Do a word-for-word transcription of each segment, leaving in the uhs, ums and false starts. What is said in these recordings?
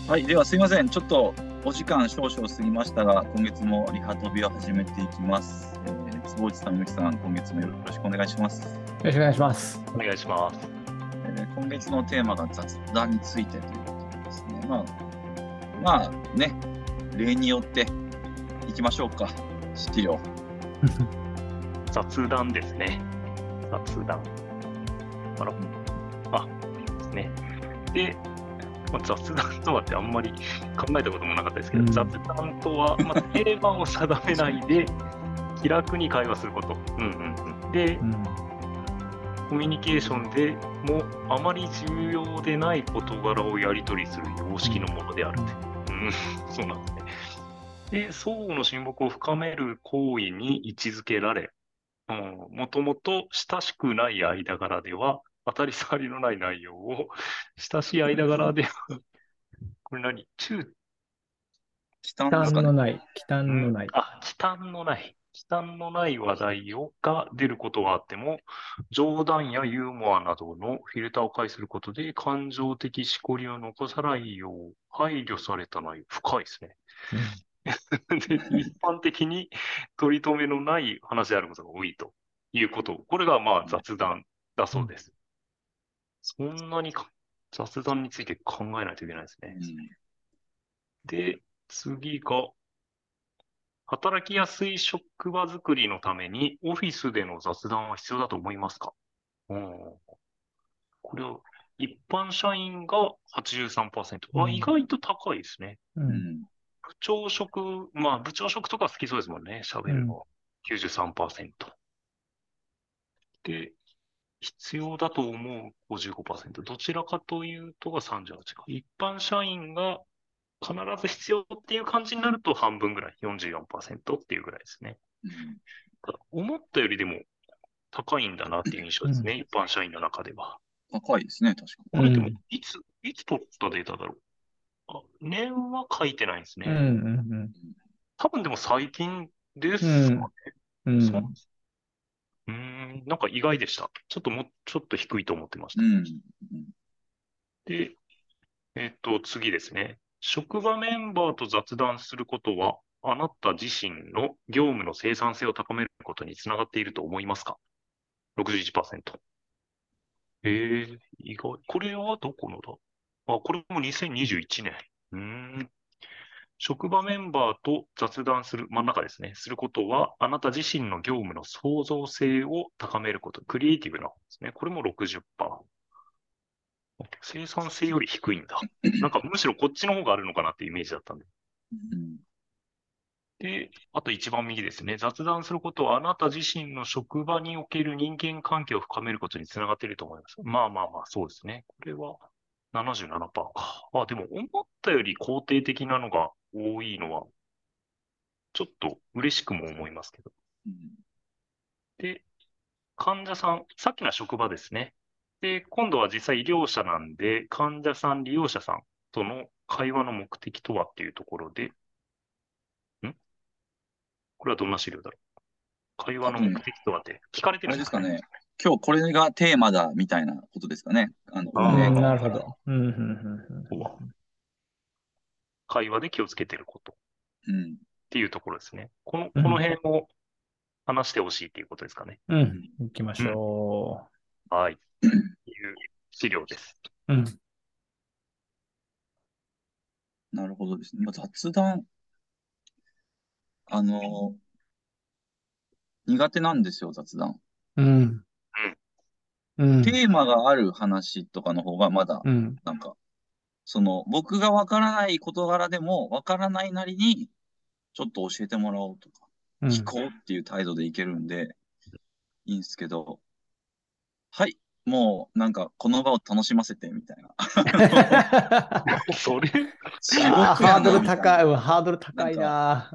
はい、ではすいません。ちょっとお時間少々過ぎましたが、今月もリハ飛びを始めていきます。えー、坪内さん、ゆきさん、今月もよろしくお願いします。よろしくお願いします。 お願いします。 えー、今月のテーマが雑談についてということですね。まあ、まあね、例によっていきましょうか、資料。 雑談ですね。雑談。あら、あ、ですね。で、まあ、雑談とはってあんまり考えたこともなかったですけど、うん、雑談とは、まあ、テーマを定めないで気楽に会話すること。うんうんうん、で、うん、コミュニケーションでもあまり重要でない事柄をやり取りする様式のものであるって。うん、うん、そうなんですね。で、相互の親睦を深める行為に位置づけられ、もともと親しくない間柄では、当たり障りのない内容を、親しい間柄では、これ何中忌憚のない、忌憚のない。 あ、忌憚のない。忌憚のない話題をが出ることはあっても、冗談やユーモアなどのフィルターを介することで、感情的しこりを残さないよう配慮された内容。深いですね。うんで一般的に取り留めのない話であることが多いということ。これがまあ雑談だそうです。うん、そんなに雑談について考えないといけないですね。うん、で、次が、働きやすい職場づくりのためにオフィスでの雑談は必要だと思いますか？うん、これは一般社員が はちじゅうさんパーセント。うん、あ、意外と高いですね。うん部長職、まあ部長職とか好きそうですもんね、喋るのは。きゅうじゅうさんパーセント。で、必要だと思うごじゅうごパーセント。どちらかというとがさんじゅうはちか。一般社員が必ず必要っていう感じになると半分ぐらい、よんじゅうよんパーセントっていうぐらいですね。うん、ただ思ったよりでも高いんだなっていう印象ですね、うん、一般社員の中では。 高いですね、確かに。 これでも、いつ、いつ取ったデータだろう。あ、年は書いてないんですね。うんうんうん、多分でも最近ですかね。うん、そううーん、なんか意外でした。ちょっともうちょっと低いと思ってました。うん、で、えっと、次ですね。職場メンバーと雑談することは、あなた自身の業務の生産性を高めることにつながっていると思いますか？ ろくじゅういちパーセント。えー、意外。これはどこのだ？あ、これもにせんにじゅういちねん。うーん。職場メンバーと雑談する、真ん中ですね。することは、あなた自身の業務の創造性を高めること。クリエイティブな方ですね。これも ろくじゅっパーセント。生産性より低いんだ。なんかむしろこっちの方があるのかなっていうイメージだったんで。うん、で、あと一番右ですね。雑談することはあなた自身の職場における人間関係を深めることにつながっていると思います。まあまあまあ、そうですね。これは ななじゅうななパーセント か。あ、でも思ったより肯定的なのが多いのは、ちょっと嬉しくも思いますけど。うん、で、患者さん、さっきのは職場ですね。で、今度は実際医療者なんで、患者さん、利用者さんとの会話の目的とはっていうところで、んこれはどんな資料だろう？会話の目的とはって聞かれてるんですかね。 あれですかね。今日これがテーマだみたいなことですかね。あの、 運営側から。なるほど。うんうんうんうん、会話で気をつけてること。うん。っていうところですね。この、この辺を話してほしいっていうことですかね。 うん。行きましょう。うん、はい。いう資料です。うん。 なるほどですね。雑談、あの、苦手なんですよ、雑談。うん。うん、テーマがある話とかの方がまだ、なんか、うん、その、僕がわからない事柄でも、わからないなりに、ちょっと教えてもらおうとか、聞こうっていう態度でいけるんで、いいんですけど、はい、もう、なんか、この場を楽しませて、みたいな。 それ地獄やハードル高い、うん、ハードル高いな。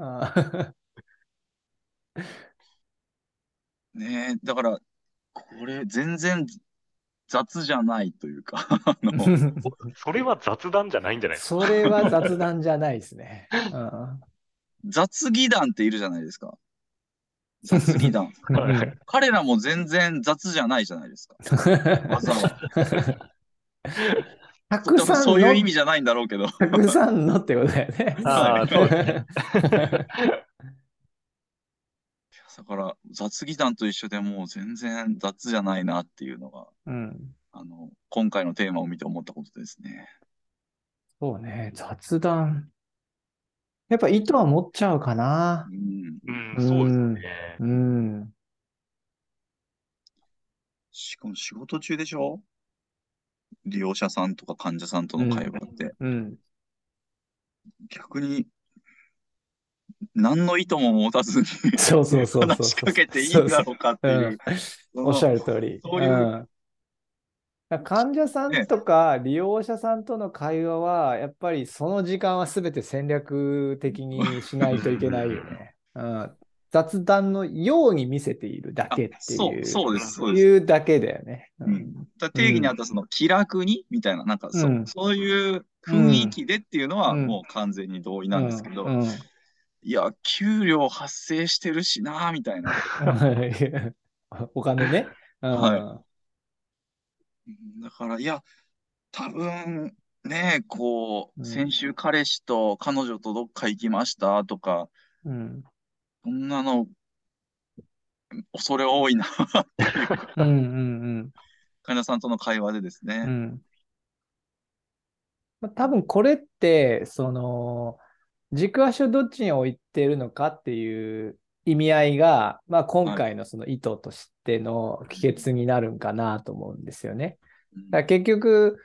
ねえ、だから、これ、全然雑じゃないというかあのそれは雑談じゃないんじゃないですか。 それは雑談じゃないですね。うん、 雑技団っているじゃないですか。雑技団。彼らも全然雑じゃないじゃないですか。わざわざ。 たくさんの、 そういう意味じゃないんだろうけど。 たくさんのってことだよね。 ああ、そうですね。 だから雑技団と一緒でもう全然雑じゃないなっていうのが、 うん、 あの、今回のテーマを見て思ったことですね。 そうね、雑談。やっぱ糸は持っちゃうかな。 うん。 うん、 うそうですん、 ね。 うん。 しかも仕事中でしょ？利用者さんとか患者さんとの会うん、 話って。 うん。 逆に何の意図も持たずにそうそうそうそうそう。 話しかけていいそうそう。 んだろうかっうん。 ていう、その、 おっしゃる通り。 そういう、 うん。患者さんね、 とか利用者さんとの会話は、やっぱりその時間は全て戦略的にしないといけないよね。うん、雑談のように見せているだあ、 けってそう、 いう、 そうです、そうです。 いうだけだよね。ううん。 ん。 だ定義にあうん。 ったその気楽にみたいな、なんかそ、 うん。 そういうう雰囲ん。 気でっていうのはもうん。 う完全に同意なんですけうん。うど、 ん。 いや、給料発生してるしな、みたいな。 お金ね。うはい。 ん。 だから、いや、多分、ね、こう、先うん。 週彼氏と彼女とどっか行きましたとか、 うん。 そんなの恐れ多いなっていうか、 うん。うん。 患者さんとの会話でですね。 うん。まあ多分これって、その、軸足をどっちに置いてるのかっていう意味合いが、まあ、今はい。 回のその意図としての帰結うんになるんかなと思うんですよね。 うんだから結局、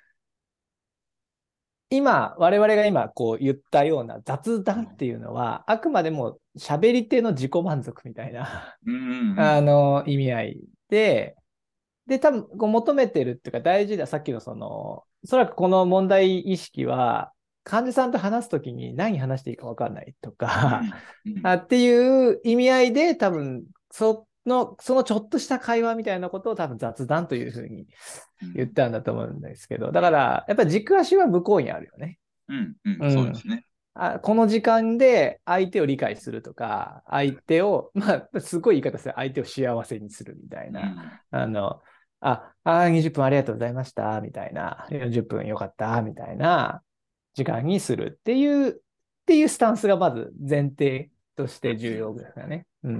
今、我々が今こう言ったような雑談っていうのは、あくまでも喋り手の自己満足みたいなうんあうんの意味合いで、で、多分こう求めてるっていうか大事だ、さっきのその、おそらくこの問題意識は、患者さんと話すときに何話していいか分かんないとかうんうんあっていう意味合いで、多分その、そのちょっとした会話みたいなことを多分雑談というふうにうん言ったんだと思うんですけど、だから、やっぱり軸足は向こうにあるよね。 うんうんうん。 そうですね。 あ、この時間で相手を理解するとか、相手を、まあ、すごい言い方する、相手を幸せにするみたいな。 うんあの、あ、あ、にじゅっぷんありがとうございました、みたいな。よんじゅっぷんよかった、みたいな時間にするっていう、っていうスタンスがまず前提として重要ですよね。うん。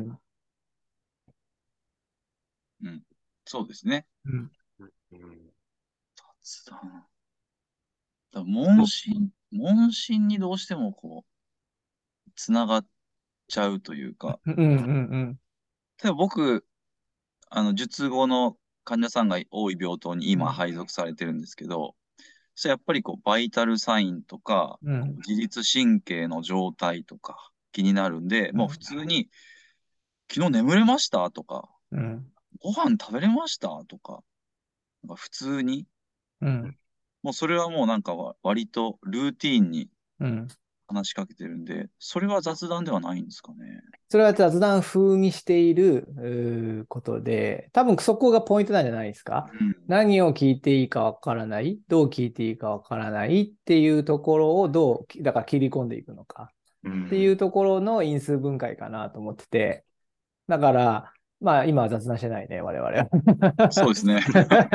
うんそうですね。 うん。 うん雑談。だ問診、問診にどうしてもこう、つながっちゃうというか、 うんうん例えば僕、あの、術後の患者さんが多い病棟にうん。 今配属されてるんですけど、それやっぱりこう、バイタルサインとか、 うん。 自律神経の状態とか気になるんで、もう普うん。 通に、昨日眠れましたとか、 うん。 ご飯食べれましたとか、なんか普通に、 うん。 もうそれはもうなんかわ割とルーティーンにうん。 話しかけてるんで、それは雑談ではないんですかね。 それは雑談風にしているうーことで、多分そこがポイントなんじゃないですか。 うん。 何を聞いていいかわからない、どう聞いていいかわからないっていうところをどう、だから切り込んでいくのかっていうん。 うところの因数分解かなと思ってて、だから、まあ今は雑談してないね、我々は。 そうですね。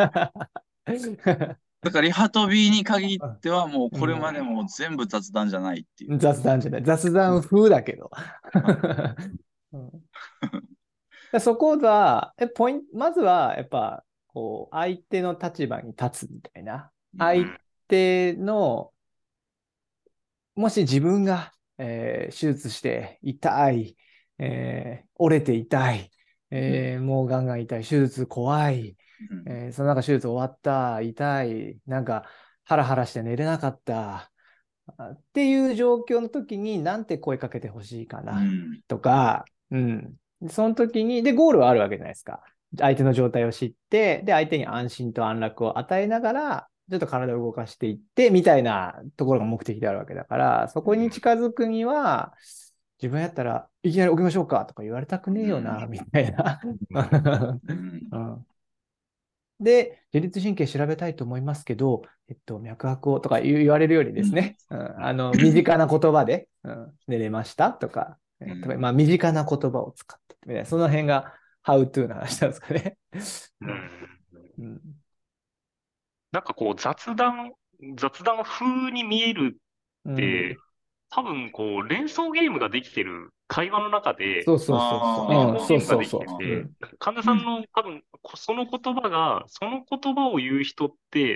だからリハトビに限ってはもうこれまでも全部雑談じゃないっていう。 雑談じゃない。雑談風だけど。 はい。 うんでそこが、え、ポイント、まずは、やっぱ、こう、相手の立場に立つみたいな。相うん手の、もし自分が、えー手術して痛い、えー折れて痛い、 うんえーもうガンガン痛い、手術怖い、 うんえーその中手術終わった、痛い、なんかハラハラして寝れなかったっていう状況の時に、なんて声かけてほしいかうなんとか、うん。その時に、で、ゴールはあるわけじゃないですか。相手の状態を知って、で、相手に安心と安楽を与えながら、ちょっと体を動かしていって、みたいなところが目的であるわけだから、そこに近づくには、自分やったらいきなり起きましょうかとか言われたくねえよな、みたいな。 うんうん、で、自律神経調べたいと思いますけど、えっと、脈拍をとか言われるようにですね、うん、あの、身近な言葉で、うん、寝れましたとか、えーとかまあ、身近な言葉を使って、その辺が How to の話なんですかね。 うんうん。 なんかこう雑談雑談風に見えるって、うん、多分こう連想ゲームができてる会話の中で、 そうそうそうそう。 連想ゲームができてて、神田さんの多分その言葉が、その言葉を言う人って、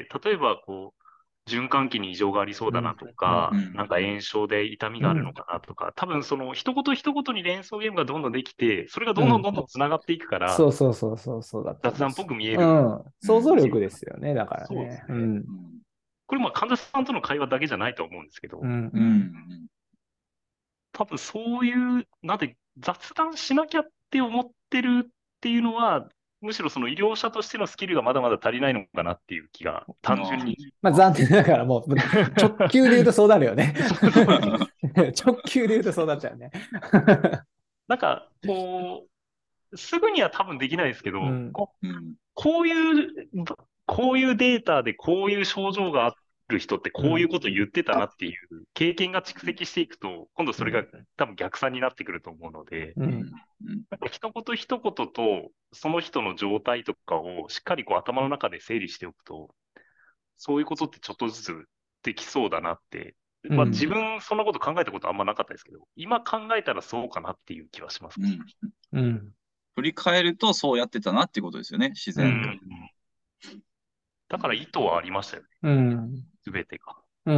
例えばこう、循環器に異常がありそうだなとか、うん、なんか炎症で痛みがあるのかなとか、うん、多分その一言一言に連想ゲームがどんどんできて、それがどんどんどんどん繋がっていくから、 そうそうそうそうそうだ雑談っぽく見える。 うん。想像力ですよね、だからね。そうですね。うん、 これまあ神田さんとの会話だけじゃないと思うんですけど、うんうん、多分そういう、なんで雑談しなきゃって思ってるっていうのは、むしろその医療者としてのスキルがまだまだ足りないのかなっていう気が単純に。 まあ残念ながらもう直球で言うとそうなるよね。直球で言うとそうなっちゃうね。 なんかこう、すぐには多分できないですけど、うん、こうこういう、こういうデータでこういう症状がある人ってこういうこと言ってたなっていう経験が蓄積していくと、今度それが多分逆算になってくると思うので、うん、なんか一言一言とその人の状態とかをしっかりこう頭の中で整理しておくと、そういうことってちょっとずつできそうだなって、まあ自分そんなこと考えたことあんまなかったですけど、今考えたらそうかなっていう気はします。 うん。うん振り返るとそうやってたなっていうことですよね、自然と。うん、 だから意図はありましたよね。 うん。 すべてが。 うん。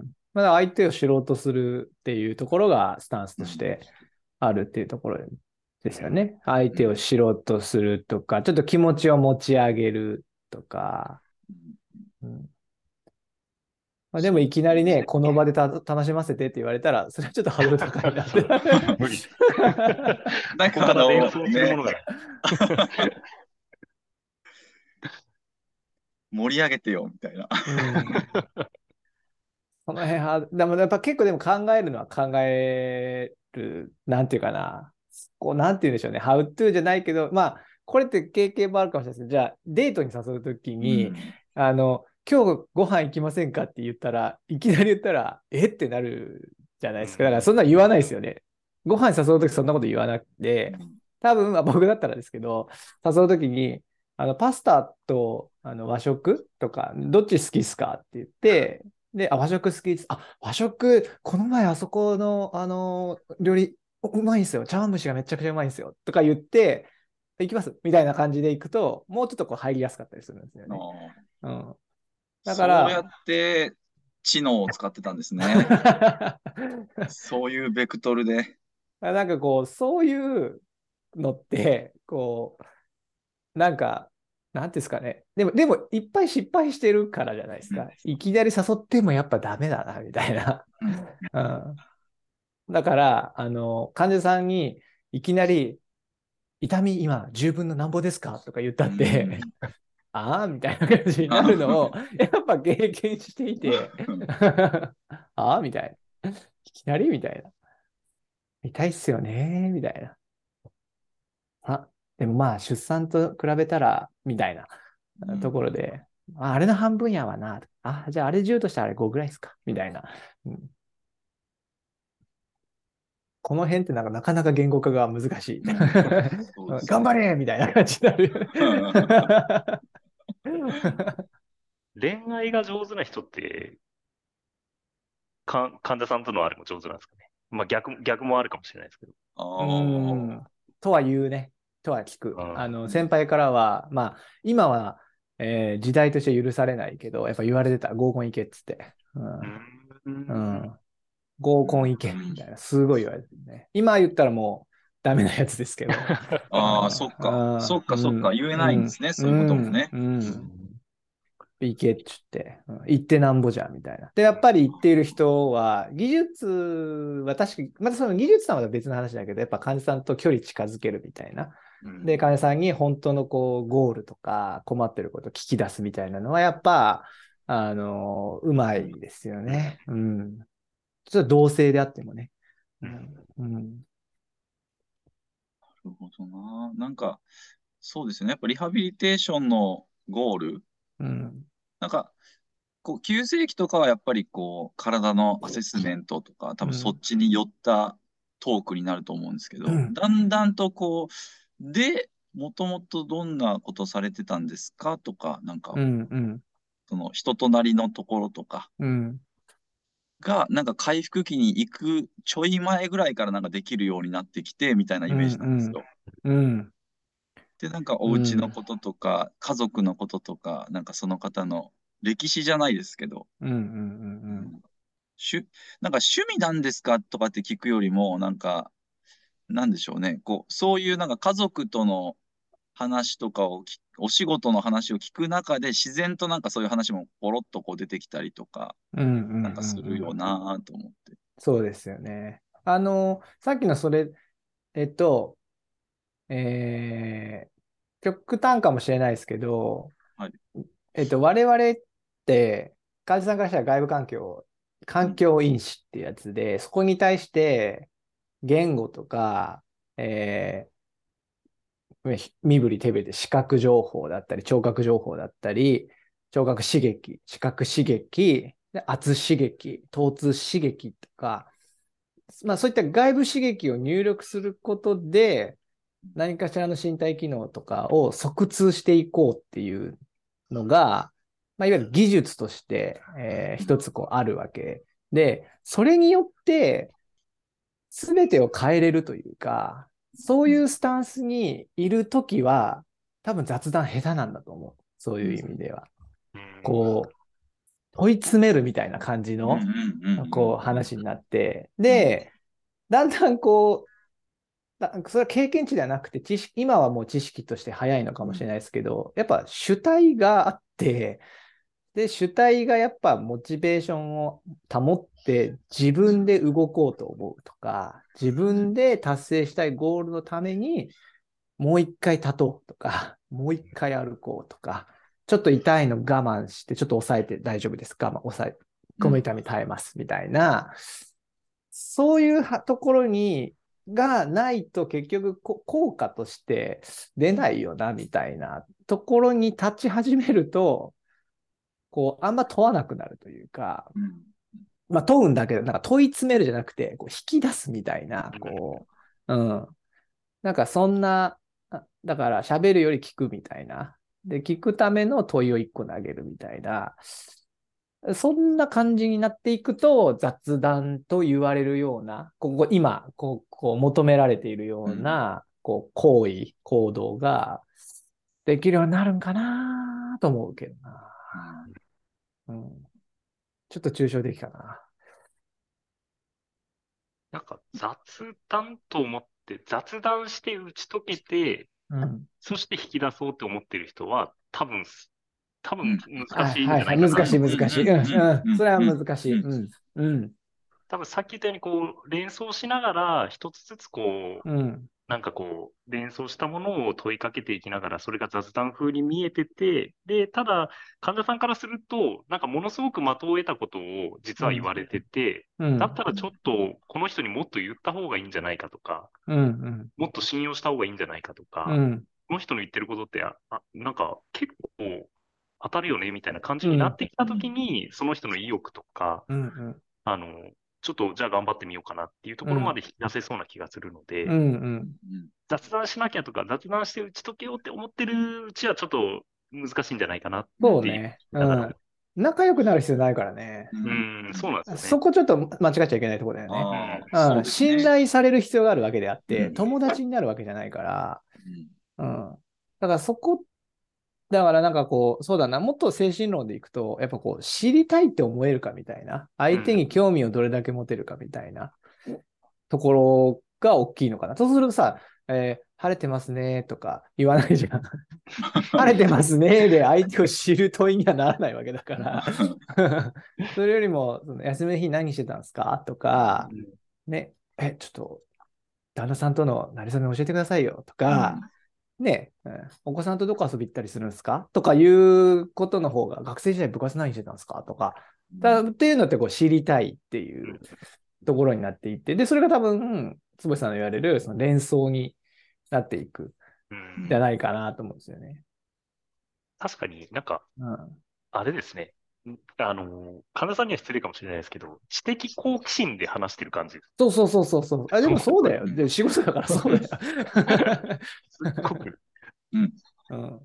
まだ相手を知ろうとするっていうところがスタンスとしてあるっていうところですよね。うん、相手を知ろうとするとか、ちょっと気持ちを持ち上げるとか。うんまあ、でもいきなりね、この場でた楽しませてって言われたら、それはちょっとハードル高いなって。無理。 だから連想するものが。 盛り上げてよ、みたいな。うん、 その辺は、でもやっぱ結構でも考えるのは考える、なんていうかな。こう、なんて言うんでしょうね。How to じゃないけど、まあ、これって経験もあるかもしれないですけど、じゃあ、デートに誘うときに、うん、あの、今日ご飯行きませんかって言ったら、いきなり言ったら、えってなるじゃないですか。だからそんな言わないですよね。ご飯誘うときそんなこと言わなくて、多分、まあ、僕だったらですけど、誘うときに、あの、パスタとあの和食とか、どっち好きっすかって言って、で、あ、和食好きです。あ、和食、この前あそこの、あの、料理、うまいんですよ。茶碗蒸しがめちゃくちゃうまいんですよ。とか言って、行きますみたいな感じで行くと、もうちょっとこう入りやすかったりするんですよね。うん。 だから。そうやって知能を使ってたんですね。そういうベクトルで。 なんかこう、そういうのって、こう、なんか、なんですかね。でも、でも、いっぱい失敗してるからじゃないですか。いきなり誘ってもやっぱダメだな、みたいな。うん、だから、あの、患者さんにいきなり、痛み今じゅうぶんのなんぼですかとか言ったって、ああみたいな感じになるのを、やっぱ経験していて、ああみたいな。いきなりみたいな。痛いっすよねみたいな。あ、でもまあ、出産と比べたら、みたいなところで、ああれの半分やわな。あ、じゃああれじゅうとしたらあれごぐらいですかみたいな。うん、この辺ってなんかなかなか言語化が難しい。うん、頑張れみたいな感じになる。 恋愛が上手な人って、か患者さんとのあれも上手なんですかね。まあ逆、逆もあるかもしれないですけど。 うんとは言うね。とは聞く。あの、先輩からは、まあ、今は、えー、時代として許されないけど、やっぱ言われてた。合コン行けっつって。うん。うん、合コン行けみたいな。すごい言われてるね。今言ったらもうダメなやつですけど。 ああ、そっか。そっか、そっか。言えないんですね。そういうこともね。うん。 行けっつって、うん、行ってなんぼじゃんみたいな。で、やっぱり行っている人は、技術は確かに、またその技術さんは別の話だけど、やっぱ患者さんと距離近づけるみたいな。で、患者さんに本当のこう、ゴールとか困ってることを聞き出すみたいなのは、やっぱ、あの、うまいですよね。うん。ちょっと同性であってもね。うん。うん、なるほどな。なんか、そうですよね。やっぱリハビリテーションのゴール。うん。なんか、こう急性期とかはやっぱりこう体のアセスメントとか多分そっちに寄ったトークになると思うんですけど、うん、だんだんとこうでもともとどんなことされてたんですかとかなんか、うんうん、 その人となりのところとかが、なんか回復期に行くちょい前ぐらいからなんかできるようになってきて、みたいなイメージなんですよ。 うん。うん。 で、なんかお家のこととか、家族のこととか、なんかその方の歴史じゃないですけど、 うんうんうんうん。 しゅ、なんか趣味なんですかとかって聞くよりも、なんか、なんでしょうね。こう、そういうなんか家族との話とかをき、お仕事の話を聞く中で、自然となんかそういう話もポロッとこう出てきたりとか、 うんうんうんうん、 なんかするよなと思って。 そうですよね。あの、さっきのそれ、えっと、えー、極端かもしれないですけど、 はい。 えっと、我々って、患者さんからしたら外部環境、環境因子ってやつで、そこに対して言語とか、えー、身振り手振りで視覚情報だったり、聴覚情報だったり、聴覚刺激、視覚刺激、圧刺激、疼痛刺激とか、まあそういった外部刺激を入力することで、何かしらの身体機能とかを測通していこうっていうのが、まあ、いわゆる技術として、えー、一つこうあるわけで、それによって全てを変えれるというか、そういうスタンスにいるときは、多分雑談下手なんだと思う。そういう意味では。こう、問い詰めるみたいな感じの、こう話になって、で、だんだんこう、それは経験値ではなくて知識、今はもう知識として早いのかもしれないですけど、やっぱ主体があって、で、主体がやっぱモチベーションを保って自分で動こうと思うとか、自分で達成したいゴールのためにもう一回立とうとか、もう一回歩こうとか、ちょっと痛いの我慢して、ちょっと抑えて大丈夫です。我慢、抑え、この痛み耐えますみたいな、そういうところに、がないと結局効果として出ないよなみたいなところに立ち始めると、こう、あんま問わなくなるというか、まあ問うんだけど、なんか問い詰めるじゃなくて、こう引き出すみたいな、こう、うん。なんかそんな、だから喋るより聞くみたいな。で、聞くための問いを一個投げるみたいな。そんな感じになっていくと、雑談と言われるような、ここ今こう、こう求められているような、こう行為、行動ができるようになるんかなと思うけどな、うん。ちょっと抽象的かな。 なんか雑談と思って、雑談して打ち解けて、うん、そして引き出そうって思ってる人は、多分、多分難しいんじゃないかな。 難しい、難しい。うん、うん。それは難しい。うん、うん。 多分さっき言ったように、こう、連想しながら、一つずつこう、うん、なんかこう、連想したものを問いかけていきながら、それが雑談風に見えてて、で、ただ、患者さんからすると、なんかものすごく的を得たことを実は言われてて、うん、だったらちょっと、この人にもっと言った方がいいんじゃないかとか、うんうん、もっと信用した方がいいんじゃないかとか、うん、この人の言ってることって、あ、なんか結構当たるよね、みたいな感じになってきたときに、うん、その人の意欲とか、うんうん、あの、ちょっとじゃあ頑張ってみようかなっていうところまで引き出せそうな気がするので、うんうん、雑談しなきゃとか、雑談して打ち解けようって思ってるうちはちょっと難しいんじゃないかなっていう。 そうね。うん、仲良くなる必要ないからね。 うん、そうなんですよね。 そこちょっと間違っちゃいけないところだよね。うん、信頼される必要があるわけであって、友達になるわけじゃないから、うん。だからそこ、だからなんかこう、そうだな、もっと精神論でいくと、やっぱこう、知りたいって思えるかみたいな、相手に興味をどれだけ持てるかみたいなところが大きいのかな。そうするとさ、えー、晴れてますねとか言わないじゃん。晴れてますねで相手を知る問いにはならないわけだから。それよりも、その休みの日何してたんですかとか、ね、え、ちょっと、旦那さんとの馴れ初め教えてくださいよとか、ね、うん、お子さんとどこ遊び行ったりするんですかとかいうことの方が、学生時代部活何してたんですかとか、だっていうのってこう知りたいっていうところになっていって、で、それが多分、坪井さんの言われるその連想になっていくじゃないかなと思うんですよね。 確かになんか、うん、あれですね。あの、神田さんには失礼かもしれないですけど、知的好奇心で話してる感じ。 そうそうそうそうそう。あ、でもそうだよ。で仕事だからそうだよ。 すっごく。 うん。うん。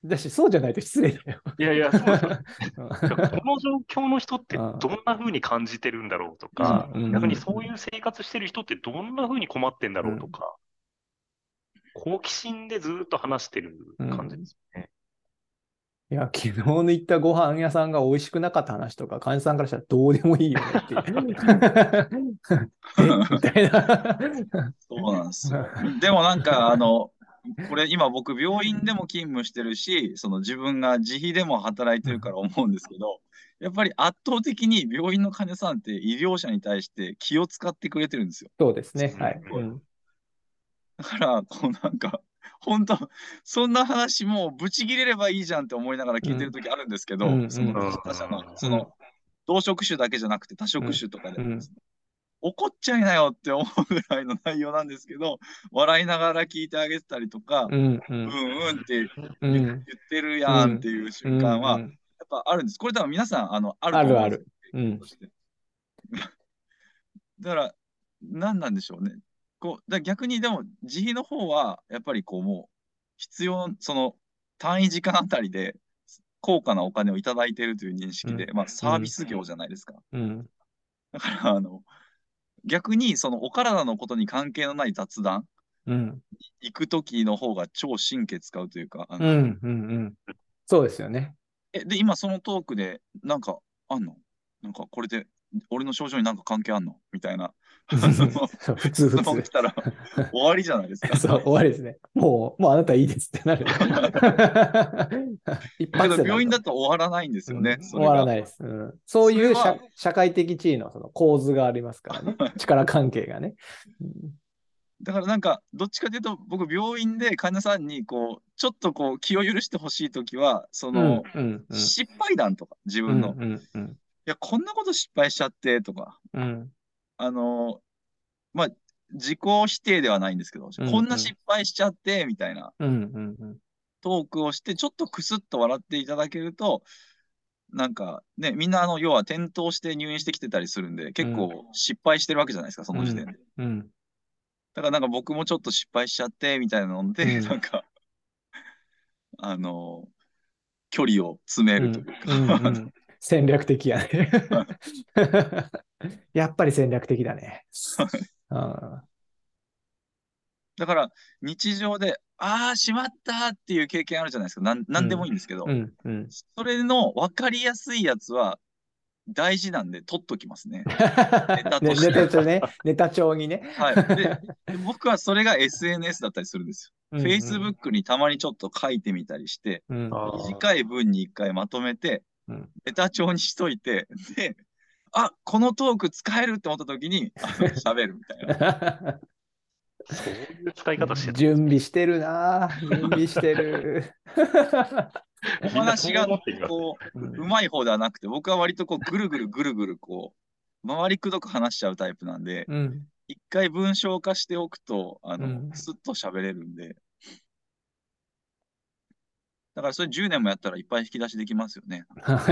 だし、そうじゃないと失礼だよ。 いやいや、そうですよ。この状況の人ってどんな風に感じてるんだろうとか、逆にそういう生活してる人ってどんな風に困ってんだろうとか、好奇心でずっと話してる感じですよね。 いや、昨日の行ったご飯屋さんが美味しくなかった話とか、患者さんからしたらどうでもいいよねっていう。えみたいな。 そうなんですよ。でもなんか、あの、これ今僕病院でも勤務してるし、その自分が自費でも働いてるから思うんですけど、やっぱり圧倒的に病院の患者さんって医療者に対して気を使ってくれてるんですよ。 そうですね。はい。うん、 だから、こうなんか、本当そんな話もうブチ切れればいいじゃんって思いながら聞いてる時あるんですけど、うん、その他者の、その、同職種だけじゃなくて多職種とかでもですね、怒っちゃいなよって思うぐらいの内容なんですけど、笑いながら聞いてあげてたりとか、うん、うん、うんって言ってるやんっていう瞬間は、やっぱあるんです。これ多分皆さん、あの、あると思うんですよ。あるある。うん、だから、何なんでしょうね。こうだ逆にでも、自費の方は、やっぱりこう、もう、必要、その、単位時間あたりで、高価なお金をいただいているという認識で、うん、まあ、サービス業じゃないですか。うん、だから、あの、逆にそのお体のことに関係のない雑談、うん、行く時の方が超神経使うというか、うんうんうん、 そうですよね。 え、で、今そのトークで、なんかあんのなんかこれで、俺の症状になんか関係あんのみたいな。 普通普通。 来たら終わりじゃないですか。 そう、終わりですね。もう、もうあなたいいですってなる。 一発で病院だと終わらないんですよね。 うん、終わらないです、うん。そういう社社会的地位のその構図がありますからね。力関係がね。 うん、だからなんか、どっちかというと、僕、病院で患者さんに、こう、ちょっとこう、気を許してほしいときは、その、うんうんうん、失敗談とか、自分の、うんうんうん、いや、こんなこと失敗しちゃって、とか、うん、あの、まあ、自己否定ではないんですけど、うんうん、こんな失敗しちゃって、みたいな、うんうんうん、トークをして、ちょっとクスッと笑っていただけると、なんかね、みんなあの、要は転倒して入院してきてたりするんで、結構失敗してるわけじゃないですか、その時点で。うんうん、だからなんか僕もちょっと失敗しちゃって、みたいなので、うん、なんか、あの、距離を詰めるというか、うんうんうん、 戦略的やね。やっぱり戦略的だね。 あだから、日常で、ああ、しまったっていう経験あるじゃないですか。なん、なんでもいいんですけど、うんうん、それの分かりやすいやつは大事なんで取っときますね。 ネタとして。ネタ帳ね。ネタ帳にね。 はいで。で、僕はそれが エスエヌエス だったりするんですよ。うんうん、Facebook にたまにちょっと書いてみたりして、うん、短い文に一回まとめて、うん、ネタ帳にしといて、で、あ、このトーク使えるって思った時に、喋るみたいな。 そういう使い方してる。 準備してるな準備してる。 お話がこう、うまい方ではなくて、僕は割とこう、ぐるぐるぐるぐるこう、回りくどく話しちゃうタイプなんで、うん、一回文章化しておくと、あの、うん、スッと喋れるんで。だからそれじゅうねんもやったらいっぱい引き出しできますよね。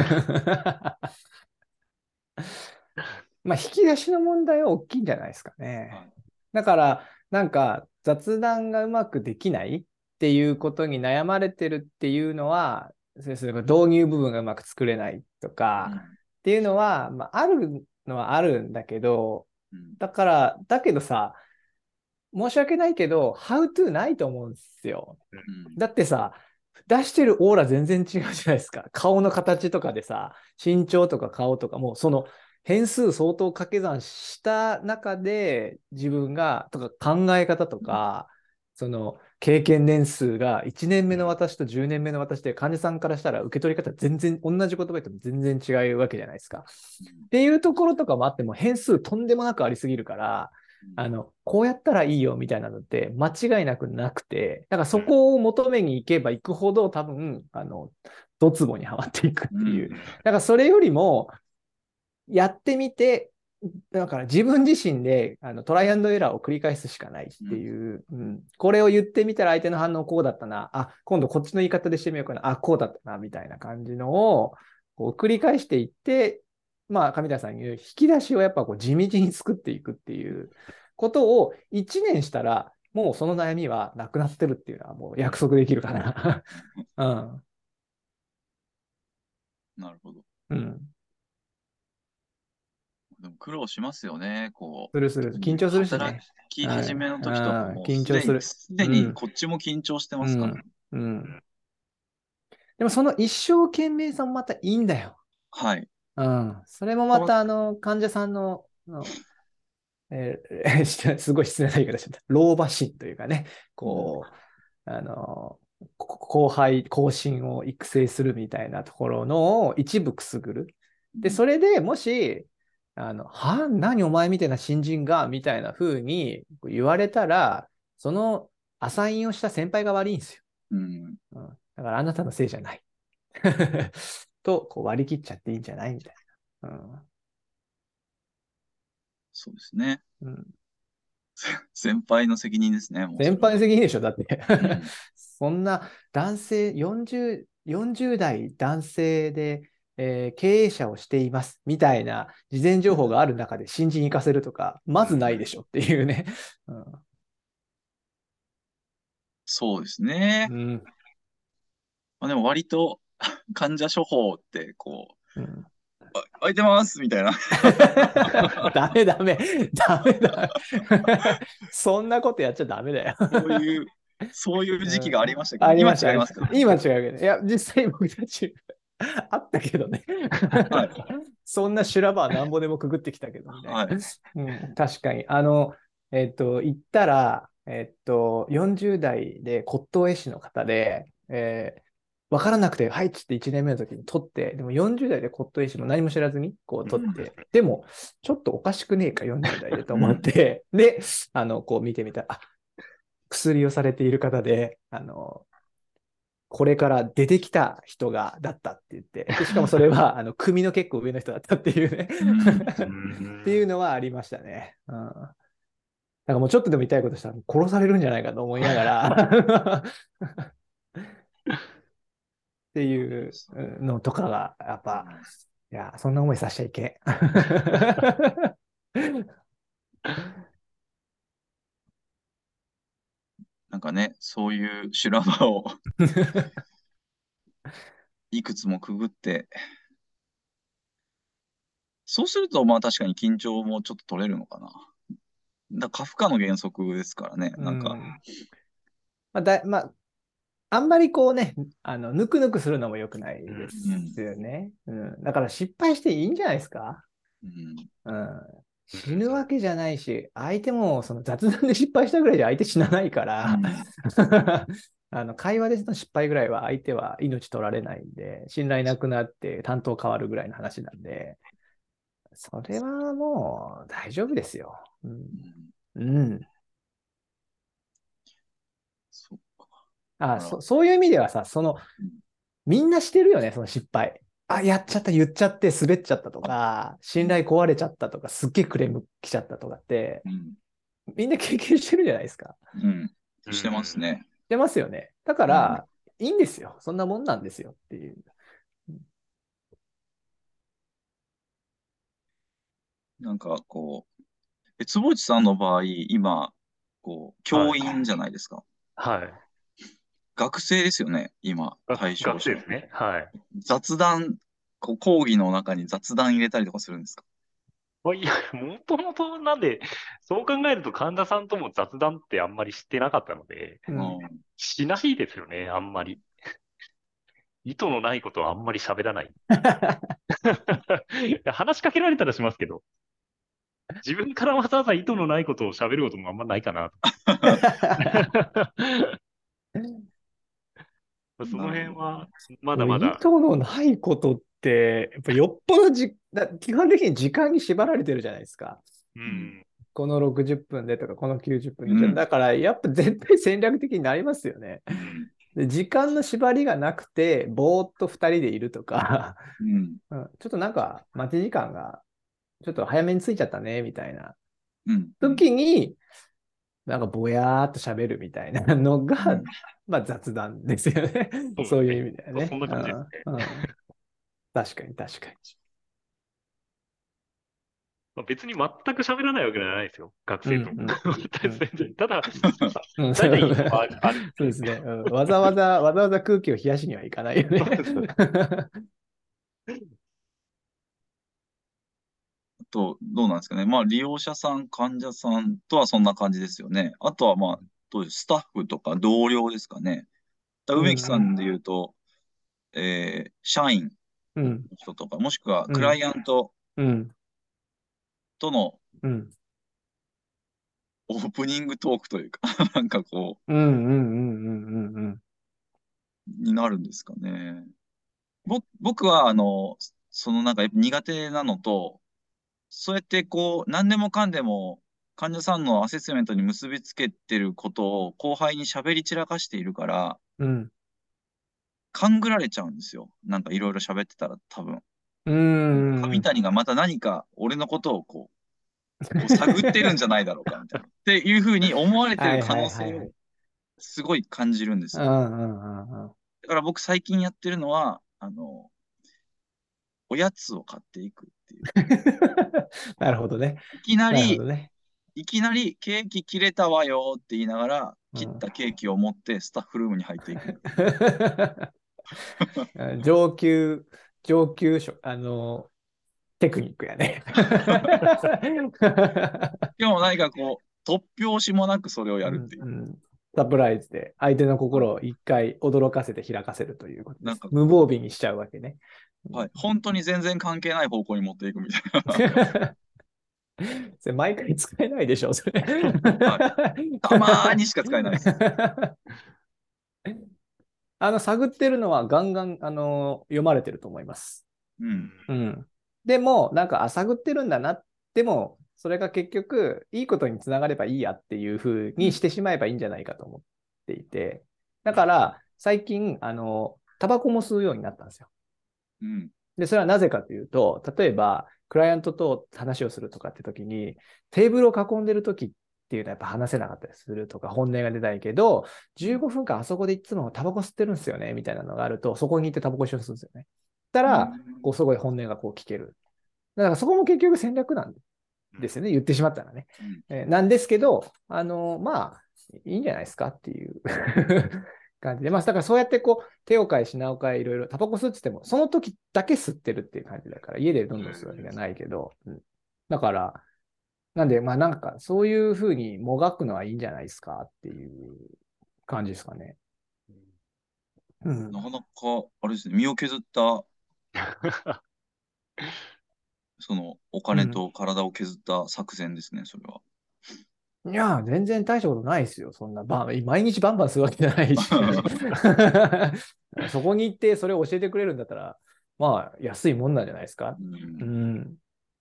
まあ、引き出しの問題は大きいんじゃないですかね。はい、だから、なんか雑談がうまくできないっていうことに悩まれてるっていうのは、導入部分がうまく作れないとか、うん、っていうのは、まあ、あるのはあるんだけど、うん、だから、だけどさ、申し訳ないけど、How to ないと思うんですよ。うん、だってさ、出してるオーラ全然違うじゃないですか。顔の形とかでさ、身長とか顔とかも、その変数相当掛け算した中で自分が、とか考え方とか、その経験年数がいちねんめの私とじゅうねんめの私で患者さんからしたら受け取り方全然、同じ言葉言っても全然違うわけじゃないですか。っていうところとかもあっても変数とんでもなくありすぎるから、あの、こうやったらいいよみたいなのって間違いなくなくて、だからそこを求めに行けば行くほど多分、あの、ドツボにはまっていくっていう。だからそれよりも、やってみて、だから自分自身であのトライアンドエラーを繰り返すしかないっていう、うんうん、これを言ってみたら相手の反応こうだったな、あ、今度こっちの言い方でしてみようかな、あ、こうだったな、みたいな感じのをこう繰り返していって、まあ、上谷さん言う引き出しをやっぱこう地道に作っていくっていうことをいちねんしたらもうその悩みはなくなってるっていうのはもう約束できるかな。うん。 なるほど。 うん。 でも苦労しますよね、こう。 するする。緊張するしね。 働き始めの時とかもう緊張する。 すでにこっちも緊張してますから。 うん。うん。でもその一生懸命さもまたいいんだよ。 はい。 うん。それもまたあの患者さんの、のえー、すごい失礼な言い方しちゃった。老婆心というかね、こう、うん、あの、後輩、後進を育成するみたいなところのを一部くすぐる。で、それでもし、あの、は何お前みたいな新人が、みたいな風に言われたら、そのアサインをした先輩が悪いんですよ。 うん、 うん、だからあなたのせいじゃない。と、こう割り切っちゃっていいんじゃないみたいな。うん、 そうですね。 うん、 先輩の責任ですね。もう先輩の責任でしょ、だって。 うん、 そんな男性よんじゅう、よんじゅう代男性で、えー経営者をしていますみたいな事前情報がある中で新人行かせるとか、まずないでしょっていうね。うん、 そうですね。 うん、 まあ、でも割と患者処方ってこう、 うん、 空いてますみたいな。 ダメダメ、ダメだ。そんなことやっちゃダメだよ。 そういう、そういう時期がありましたけど、 ありました、 今違いますか？ 今違うけど。いや、実際僕たちあったけどね。はい、そんな修羅場はなんぼでもくぐってきたけど、ね、はい、うん、確かに。あの、えっと、行ったら、えっと、よんじゅう代で骨董絵師の方で、えー分からなくて、はいっつっていちねんめの時に取って、でもよんじゅう代で骨董絵師も何も知らずにこう取って、うん、でも、ちょっとおかしくねえか、よんじゅう代でと思って、うん、で、あの、こう見てみたら、あ、薬をされている方で、あの、これから出てきた人がだったって言って、でしかもそれはあの組の結構上の人だったっていうねっていうのはありましたね。うん、だからもうちょっとでも痛いことしたら殺されるんじゃないかと思いながらっていうのとかがやっぱ、いや、そんな思いさせちゃいけん。 なんかね、そういう修羅場をいくつもくぐって、そうすると、まあ確かに緊張もちょっと取れるのかな。だカフカの原則ですからね、なんか。うん、 まあだまあ、あんまりこうね、あの、ぬくぬくするのも良くないですよね。うん、うん、だから失敗していいんじゃないですか。うん、うん、死ぬわけじゃないし、相手もその雑談で失敗したぐらいで相手死なないから、うん、あの会話での失敗ぐらいは相手は命取られないんで、信頼なくなって担当変わるぐらいの話なんで、それはもう大丈夫ですよ。うん。うん、そあそそういう意味ではさ、その、みんなしてるよね、その失敗。あ、やっちゃった、言っちゃって、滑っちゃったとか、信頼壊れちゃったとか、すっげえクレーム来ちゃったとかって、うん、みんな経験してるじゃないですか。 うん。してますね。 してますよね。だから、うん、いいんですよ。そんなもんなんですよっていう。 なんかこう、え、坪内さんの場合、今、こう、教員じゃないですか。 はい。はい、 学生ですよね、今、 対象者。学生ですね。はい。 雑談、こう講義の中に雑談入れたりとかするんですか？ いや、もともとなんで、そう考えると神田さんとも雑談ってあんまりしてなかったので、うん、しないですよね、あんまり。意図のないことはあんまり喋らない。話しかけられたらしますけど、自分からわざわざ意図のないことを喋ることもあんまないかな。その辺は、まだまだ。 意図のないことって、やっぱよっぽどじだ基本的に時間に縛られてるじゃないですか。うん、このろくじゅっぷんでとか、このきゅうじゅっぷんで。うん、だから、やっぱ絶対戦略的になりますよね。うん、で時間の縛りがなくて、ぼーっとふたりでいるとか、うんうん、ちょっとなんか待ち時間がちょっと早めについちゃったね、みたいな時に、なんかぼやーっと喋るみたいなのが、うん、まあ雑談ですよね。そう, そういう意味だよね。 そんな感じですね。 うんうん、確かに確かに。 別に全く喋らないわけじゃないですよ、学生と。 うんうんただ、 うん大体いいのはある。 そうですね、うん。わざわざ、わざわざ空気を冷やしにはいかないよね。 あと、どうなんですかね。まあ、利用者さん、患者さんとはそんな感じですよね。あとは、まあ、どういうスタッフとか同僚ですかね。だうん梅木さんで言うと、えー社員のうん人とか、もしくはうんクライアントうんとのうんオープニングトークというかなんかこうんうんうんうんうんう、になるんですかね。ぼ、僕は、あの、そのなんか苦手なのと、そうやってこう、何でもかんでも患者さんのアセスメントに結びつけてることを後輩に喋り散らかしているから、 うん勘ぐられちゃうんですよ。なんかいろいろ喋ってたら多分。 うんうん上谷がまた何か俺のことをこう、こう探ってるんじゃないだろうかみたいな。っていうふうに思われてるはい可能性をはいはいはい。 すごい感じるんですよ。 うんうんうんうん。 だから僕最近やってるのは、あの、おやつを買っていくっていう。 なるほどね。 いきなり、 なるほどね。 いきなりケーキ切れたわよって言いながら、切っうん、 たケーキを持ってスタッフルームに入っていく。 上級、上級職、あの、テクニックやね。 でも何かこう、突拍子もなくそれをやうるっていう。 んうん、サプライズで相手の心を一回驚かせて開かせるということです。 なんか無防備にしちゃうわけね。 はい。本当に全然関係ない方向に持っていくみたいな。 それ毎回使えないでしょ、それ。 はい。たまーにしか使えないです。 あの、探ってるのはガンガン、あの、読まれてると思います。 うん。 うん。でも、なんか、あ、探ってるんだな。でも、それが結局、いいことにつながればいいやっていうふうにしてしまえばいいんじゃないかと思っていて。だから、最近、あの、タバコも吸うようになったんですよ。 うん。 で、それはなぜかというと、例えば、クライアントと話をするとかって時に、テーブルを囲んでる時っていうのはやっぱ話せなかったりするとか、本音が出ないけど、じゅうごふんかんあそこでいつもタバコ吸ってるんですよね、みたいなのがあると、そこに行ってタバコ一緒に吸うんですよね。たら、こう、すごい本音がこう聞ける。だからそこも結局戦略なんですよね、言ってしまったらね。えーなんですけど、あの、まあ、いいんじゃないですかっていう感じで、まあ、だからそうやってこう、手を変え、品を変え、いろいろ、タバコ吸ってても、その時だけ吸ってるっていう感じだから、家でどんどん吸うわけじゃないけど、うん、だから、なんで、まあなんか、そういうふうにもがくのはいいんじゃないですかっていう感じですかね。 うん、なかなか、あれですね、身を削ったそのお金と体を削った作戦ですね、それは。 いや、全然大したことないですよ。そんな、ば毎日バンバンするわけじゃないし。そこに行ってそれを教えてくれるんだったら、まあ、安いもんなんじゃないですか。うん。うん、なる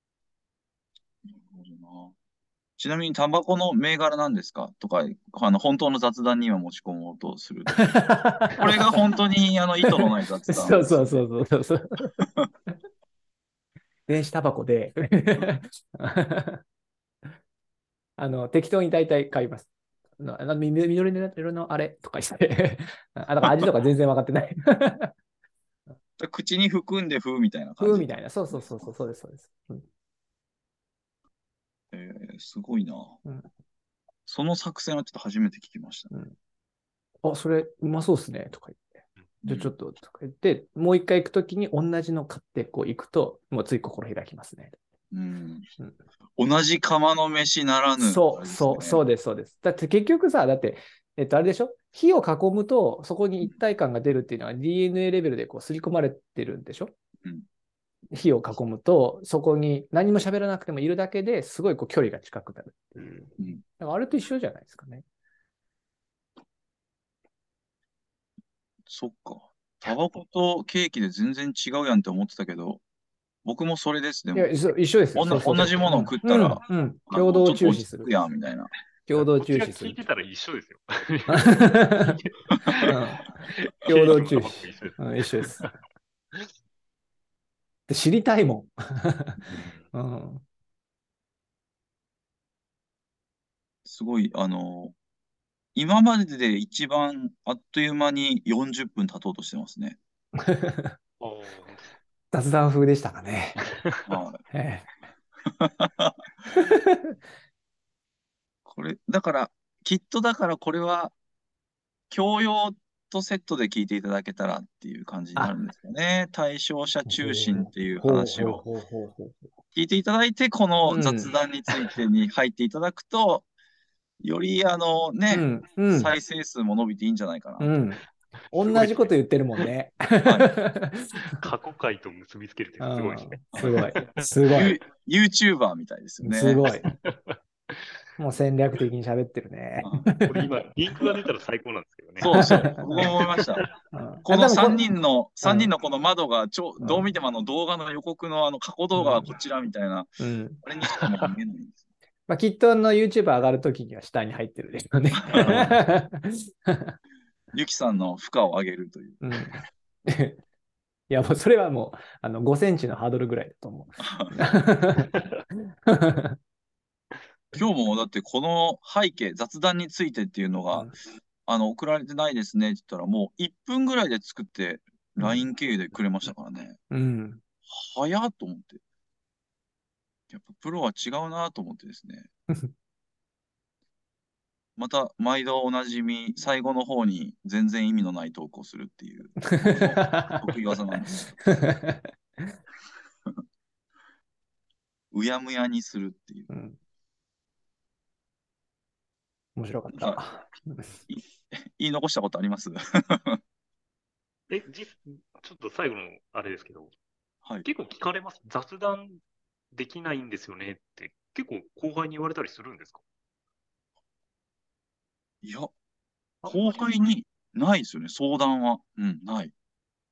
ほどな。ちなみに、タバコの銘柄なんですかとか、あの、本当の雑談に今持ち込もうとする。これが本当に、あの、意図のない雑談、 そうそうそうそうそう。電子タバコであの、適当に大体買います。あの緑色のあれとかしてあ、だから味とか全然分かってない口に含んで風みたいな感じ。 風みたいな。そうそうそうそう、そうです、そうです。うん、 えー、すごいな、 うん。 その作戦はちょっと初めて聞きました、ね。 うん、あ、それうまそうっすね、とか言って。じゃあちょっと、とか言って、もう一回行くときに同じの買ってこう行くと、もうつい心開きますね。 うん。うん、同じ釜の飯ならぬ、ね。 そう、そう、そうです、そうです。だって結局さ、だって、えっと、あれでしょ、火を囲むと、そこに一体感が出るっていうのは ディーエヌエー レベルでこう刷り込まれてるんでしょ、うん、火を囲むと、そこに何も喋らなくてもいるだけですごいこう距離が近くなるっていう。うん、だからあれと一緒じゃないですかね。 そっか。タバコとケーキで全然違うやんって思ってたけど、僕もそれです。でも。 いや、一緒ですよ。 同じものを食ったら、 うんうん、共同注視する。 やんみたいな。 共同注視する。 聞いてたら一緒ですよ。 共同注視。うん、一緒です。で知りたいもん。うん、 すごい、あの、今までで一番あっという間によんじゅっぷん経とうとしてますね。 雑談風でしたかね。はい、 これ、だから、きっとだからこれは、教養とセットで聞いていただけたらっていう感じになるんですよね。対象者中心っていう話を聞いていただいて、この雑談についてに入っていただくと、うん、よりあのね、うんうん、再生数も伸びていいんじゃないかな。 うん同じこと言ってるもんね。はい、過去回と結びつけるってすごいですね。 すごい。すごい。 YouTuber みたいですよね。 すごい。もう戦略的に喋ってるね。 これ今、リンクが出たら最高なんですけどね。 そうそう。僕も思いました。このさんにんの、さんにんのこの窓がちょ、どう見てもあの動画の予告のあの過去動画はこちらみたいな、うん、あれにしかもう見えないんです。 まあ、きっとあの YouTube 上がるときには下に入ってるでしょうね。 ゆきさんの負荷を上げるという。うん、いや、もうそれはもうあのごセンチのハードルぐらいだと思う。 今日もだってこの背景、雑談についてっていうのが、うん、あの送られてないですねって言ったら、もういっぷんぐらいで作って ライン 経由でくれましたからね。うん。早っと思って。やっぱプロは違うなと思ってですね。また毎度おなじみ、最後の方に全然意味のないトークをするっていう、得意技なんです。うやむやにするっていう。うん、 面白かった。 言い残したことありますえ、じ、ちょっと最後のあれですけど、はい、結構聞かれます。雑談できないんですよねって、結構後輩に言われたりするんですか？ いや、後輩にないですよね、相談は。うん、ない。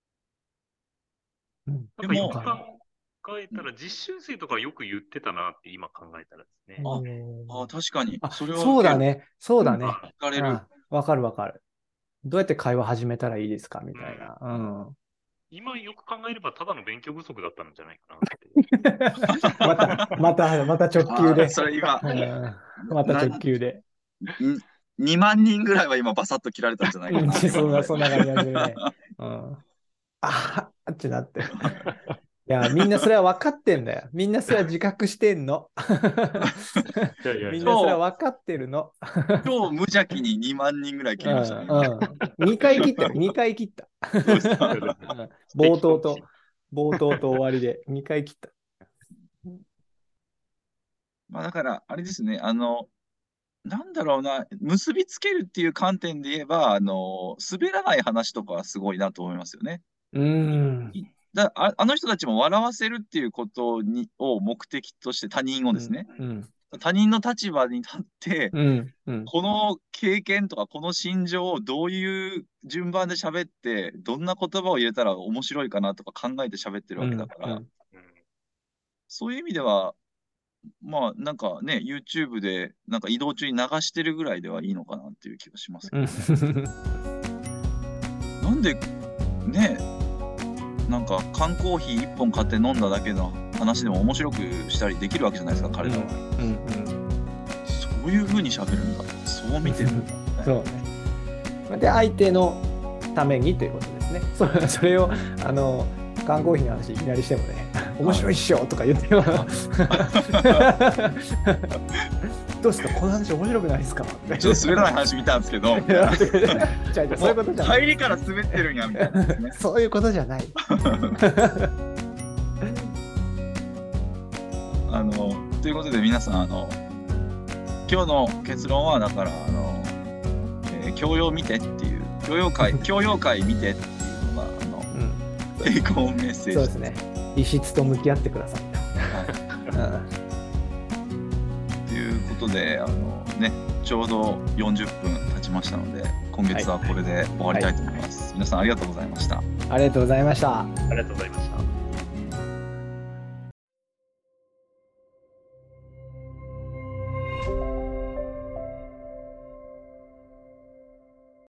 うん、でも、考えたら、実習生とかよく言ってたなって今考えたらですね。 ああ、確かに。 それはそうだね。そうだね。わ、うん、かるわかる。どうやって会話始めたらいいですかみたいな。うん。うん、 今よく考えれば、ただの勉強不足だったんじゃないかなって。 また、また、また直球で。 それ今、うん、 また直球で。 にまんにんぐらいは今バサッと切られたんじゃないかな。 そんな、そんな感じがするね。うん、あーってなってる。いや、みんなそれは分かってんだよ。みんなそれは自覚してんの。いやいやみんなそれは分かってるの。 今日無邪気ににまんにんぐらい切りましたね。 うん、にかい切ったよ。にかい切った。冒頭と、冒頭と終わりでにかい切った。 まあだから、あれですね、あの、なんだろうな、結びつけるっていう観点で言えば、あの、滑らない話とかはすごいなと思いますよね。 うん。 だああの人たちも笑わせるっていうことにを目的として他人をですね、うんうん、他人の立場に立って、うんうん、この経験とかこの心情をどういう順番で喋ってどんな言葉を入れたら面白いかなとか考えて喋ってるわけだから、うんうん、そういう意味ではまあなんかね YouTube でなんか移動中に流してるぐらいではいいのかなっていう気がしますけどね。なんでねなんか缶コーヒーいっぽん買って飲んだだけの話でも面白くしたりできるわけじゃないですか、彼らは。うんうんうん、そういう風に喋るんだ。そう見てるんだ、ね。 そうね。で、相手のためにということですね。そ, それを、あの、缶コーヒーの話いきなりしてもね、面白いっしょとか言っても、どうですか、この話面白くないですか？ ちょっと滑らない話見たんですけど、そういうことじゃない。入りから滑ってるんやみたいな、ね。 そういうことじゃない。 あのということで皆さんあの今日の結論はだからあの、えー、教養見てっていう教養会教養会見てっていうのがあの、うん、テイクホームメッセージ。 そうですね。異質と向き合ってください。 ということであのねちょうどよんじゅっぷん経ちましたので今月はこれで終わりたいと思います。はいはい、皆さんありがとうございました。 ありがとうございました。 ありがとうございました。